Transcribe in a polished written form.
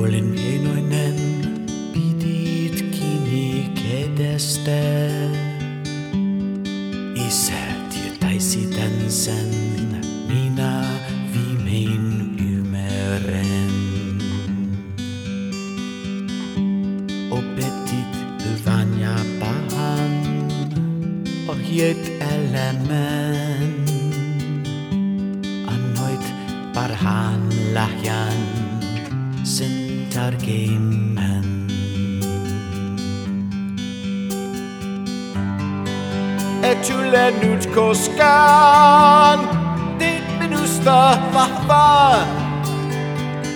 Olin iloinen, pidit kiinni kädestä. Isä tietäisi tän sen, minä viimein ymmärrän. Opetit hyvän ja pahan, ohjeet elämään. Annoit parhaan lahjan, sen tärkeimmän. Et ylännyt koskaan, teit minusta